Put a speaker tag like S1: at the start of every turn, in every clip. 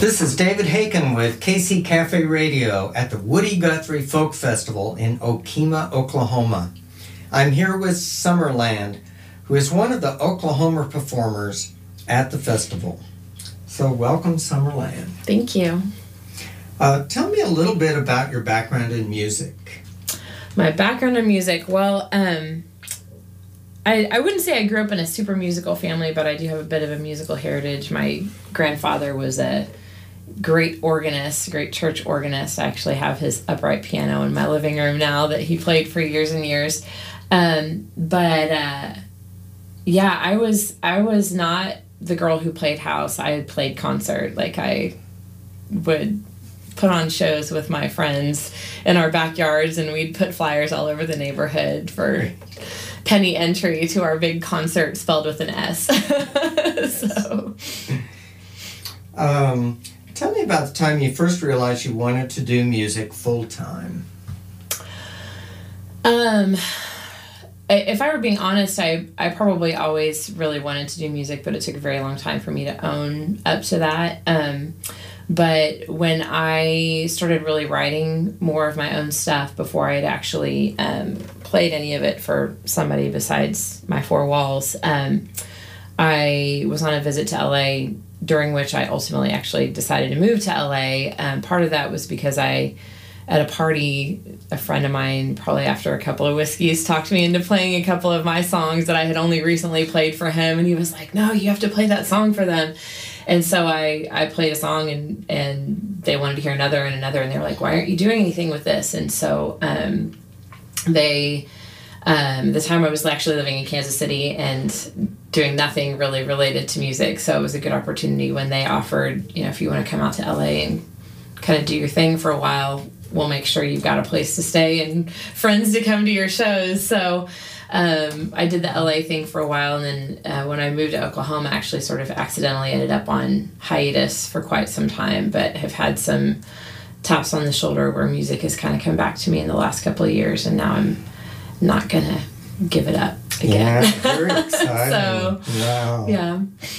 S1: This is David Haken with KC Cafe Radio at the Woody Guthrie Folk Festival in Okemah, Oklahoma. I'm here with Summerland, who is one of the Oklahoma performers at the festival. So welcome, Summerland.
S2: Thank you.
S1: Tell me a little bit about your background in music.
S2: My background in music, well, I wouldn't say I grew up in a super musical family, but I do have a bit of a musical heritage. My grandfather was a great organist, great church organist. I actually have his upright piano in my living room now that he played for years and years. I was not the girl who played house. I had played concert. Like, I would put on shows with my friends in our backyards, and we'd put flyers all over the neighborhood for penny entry to our big concert spelled with an S. So,
S1: tell me about the time you first realized you wanted to do music full time.
S2: If I were being honest, I probably always really wanted to do music, but it took a very long time for me to own up to that. But when I started really writing more of my own stuff before I had actually played any of it for somebody besides my four walls, I was on a visit to LA, during which I ultimately actually decided to move to LA. Part of that was because at a party, a friend of mine, probably after a couple of whiskeys, talked me into playing a couple of my songs that I had only recently played for him. And he was like, no, you have to play that song for them. And so I played a song, and they wanted to hear another and another. And they were like, why aren't you doing anything with this? And so the time I was actually living in Kansas City and doing nothing really related to music. So it was a good opportunity when they offered, if you want to come out to LA and kind of do your thing for a while, we'll make sure you've got a place to stay and friends to come to your shows. So I did the LA thing for a while, and then when I moved to Oklahoma, I actually sort of accidentally ended up on hiatus for quite some time, but have had some taps on the shoulder where music has kind of come back to me in the last couple of years, and now I'm not going to give it up again.
S1: Yeah, very exciting.
S2: So,
S1: wow.
S2: Yeah.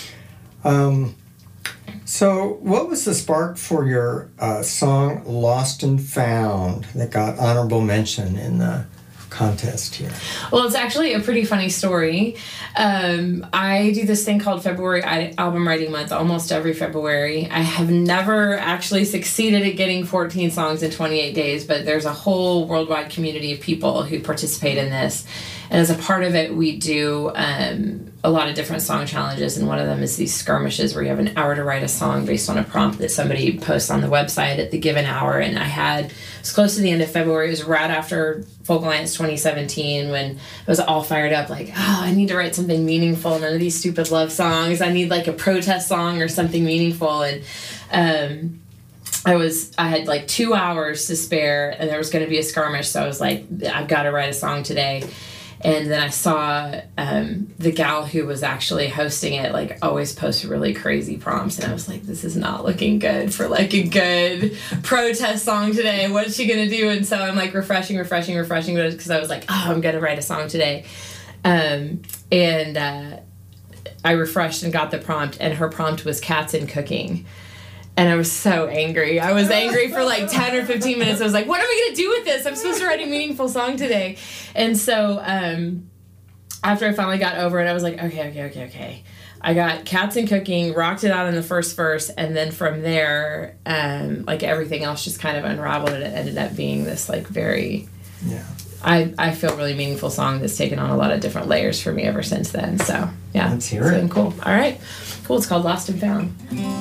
S1: So what was the spark for your song Lost and Found that got honorable mention in the contest here?
S2: Well, it's actually a pretty funny story. I do this thing called February Album Writing Month almost every February. I have never actually succeeded at getting 14 songs in 28 days, but there's a whole worldwide community of people who participate in this. And as a part of it, we do a lot of different song challenges, and one of them is these skirmishes where you have an hour to write a song based on a prompt that somebody posts on the website at the given hour. And it was close to the end of February. It was right after Folk Alliance 2017 when I was all fired up, like, I need to write something meaningful. None of these stupid love songs. I need like a protest song or something meaningful. And I had like 2 hours to spare, and there was going to be a skirmish. So I was like, I've got to write a song today. And then I saw the gal who was actually hosting it, like, always post really crazy prompts. And I was like, this is not looking good for, like, a good protest song today. What's she going to do? And so I'm, like, refreshing, because I was like, I'm going to write a song today. And I refreshed and got the prompt, and her prompt was cats and cooking. And I was so angry. I was angry for like 10 or 15 minutes. I was like, what am I going to do with this? I'm supposed to write a meaningful song today. And so after I finally got over it, I was like, okay. I got cats and cooking, rocked it out in the first verse, and then from there, like everything else just kind of unraveled, and it ended up being this like very, I feel really meaningful song that's taken on a lot of different layers for me ever since then. So yeah,
S1: let's hear
S2: it's
S1: it.
S2: been cool. All right, cool. It's called Lost and Found.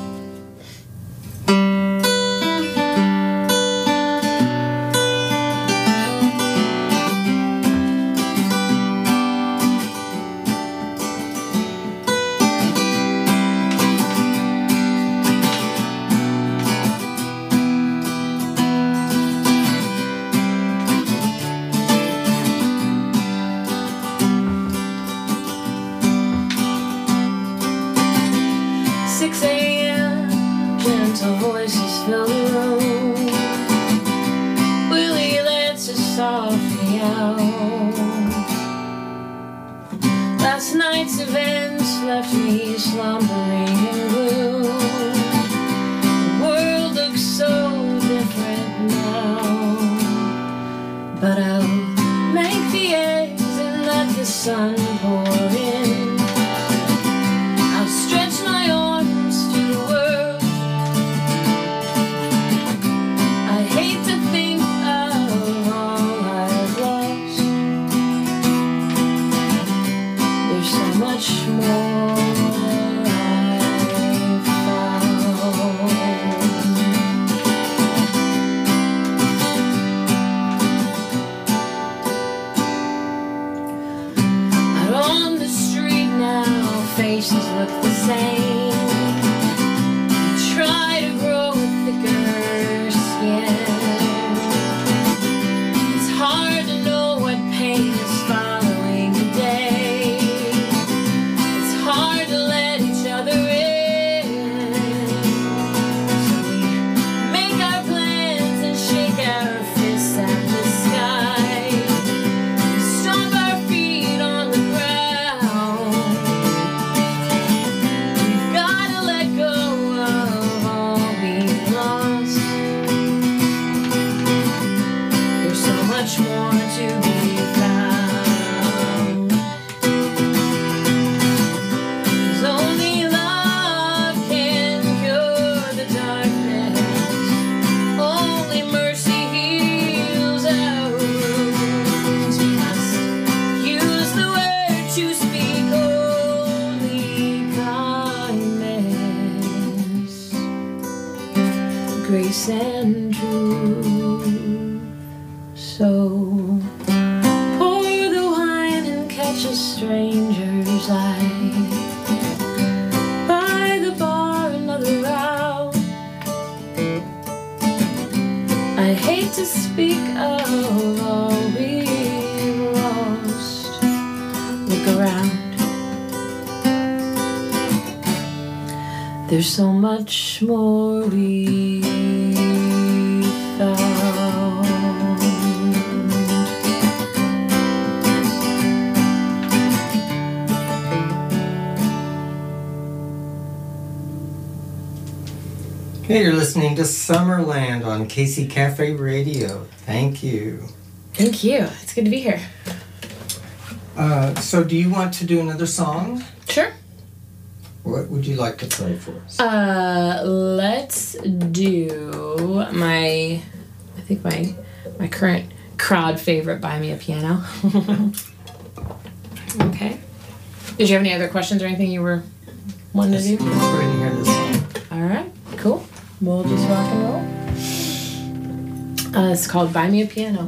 S2: 6 a.m., gentle voices fill the room. Willie lets us softly out. Last night's events left me slumbering in gloom. grace and truth. So pour the wine and catch a stranger's eye. By the bar another round. I hate to speak of all we've lost. Look around. There's so much more we found.
S1: Hey, you're listening to Summerland on KC Cafe Radio. Thank you.
S2: Thank you. It's good to be here.
S1: So do you want to do another song?
S2: Sure.
S1: What would you like to play for us?
S2: Let's do my current crowd favorite, Buy Me a Piano. Okay. Did you have any other questions or anything you were wanting to do?
S1: Let's go ahead and hear this song.
S2: All right, cool. We'll just rock and roll. It's called Buy Me a Piano.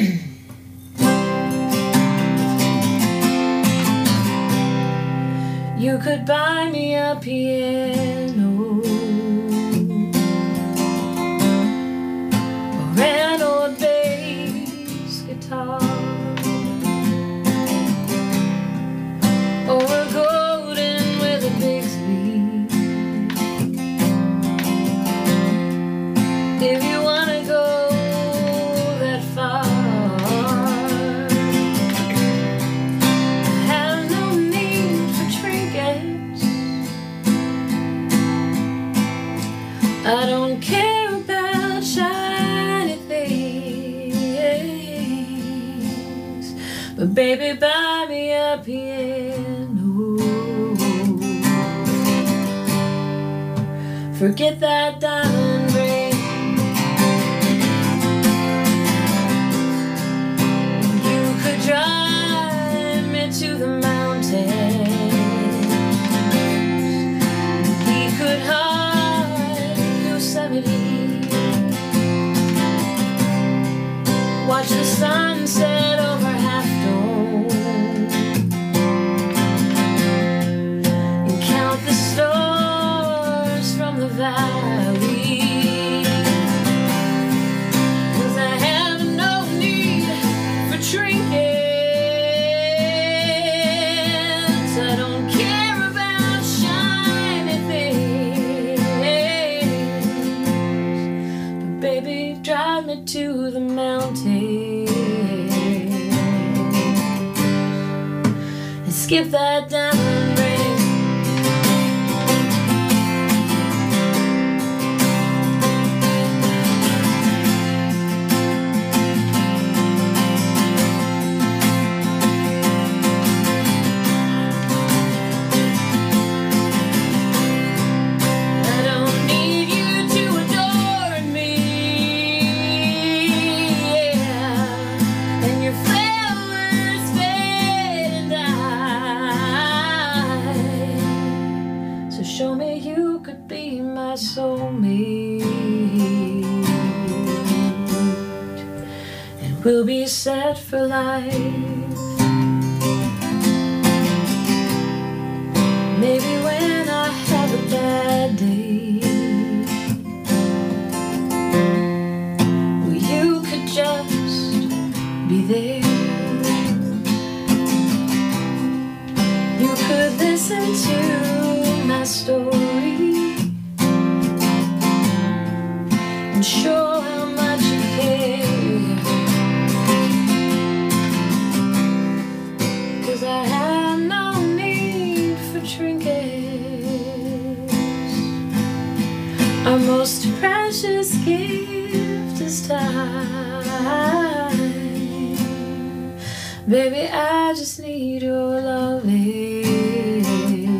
S2: You could buy me a piano or an old bass guitar or a golden with a Bixby. If you wanna go that far, I have no need for trinkets. I don't care about shiny things, but baby, buy me a piano. Forget that diamond ring. You could drive me to the mountains. We could hike Yosemite. Watch the sunset over Half Dome and count the stars from the valley. 'Cause I have no need for trinkets. I don't care about shiny things, but baby, drive me to the mountains and skip that diamond ring. I don't need you to adore me, yeah. And your flowers fade and die. So show me you could be my soulmate, and we'll be set for life. Maybe when I have a bad day, well, you could just be there. You could listen to my story and show how much you care. 'Cause I have no need for trinkets. Our most precious gift is time. Baby, I just need your loving,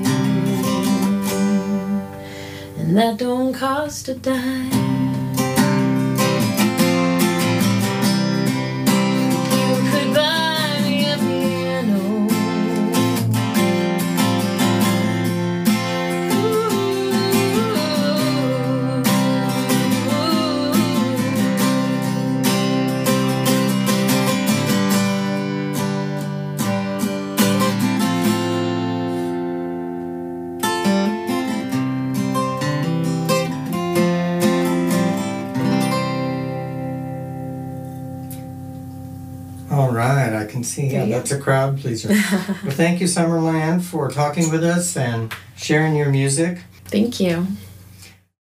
S2: and that don't cost a dime. You could buy me a piano. Ooh,
S1: All right, I can see. Yeah, that's a crowd pleaser. Well, thank you, Summerland, for talking with us and sharing your music.
S2: Thank you.